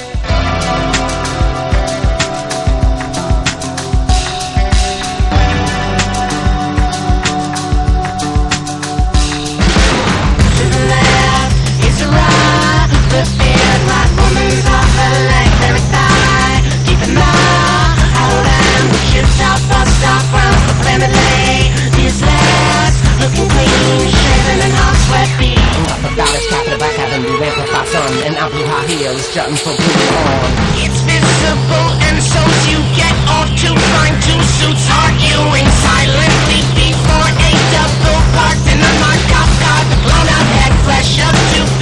And I'll be high heels jutting for blue on. It's visible and so you get off to find two suits arguing silently before a double parked in a mock-up car. The blown out head flash up to